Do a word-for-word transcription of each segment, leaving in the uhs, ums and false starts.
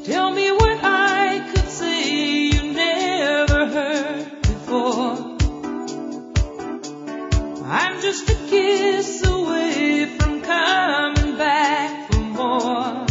Tell me what I could say you never heard before. I'm just a kiss away from coming back for more.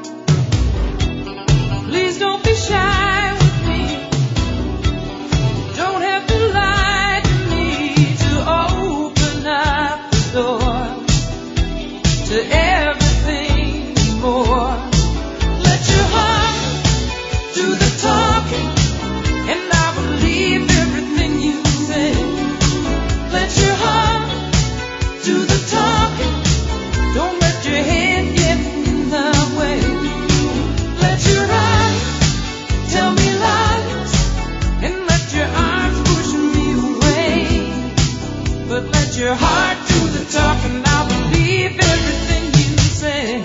Please don't be shy with me. Don't have to lie to me to open up the door to everything and more. Let your heart do the talking, and I believe everything you say. Let your heart do the talking. Don't let your head get in the way. Let your eyes tell me lies, and let your arms push me away. But let your heart do the talking. I'll believe everything you say.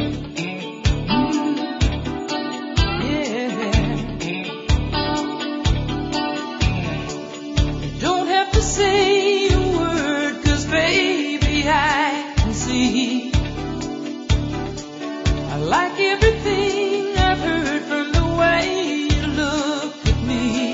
Mm, yeah. You don't have to say a word, 'cause baby I can see. I like everything I've heard from the way you look at me.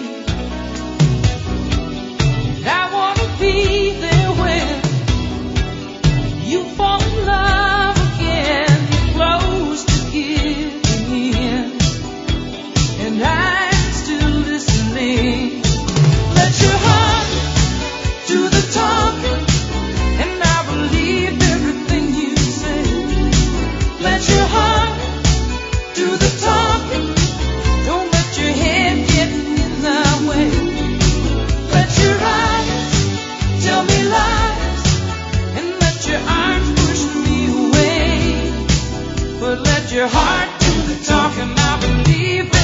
And I wanna be there when you fall in love again. You're close to giving in, and I'm still listening. Let your heart do the talking, and I believe everything you say. Let your heart do the talking. Don't let your head get in the way. Let your eyes tell me lies, and let your arms push me away. But let your heart do the talking. I believe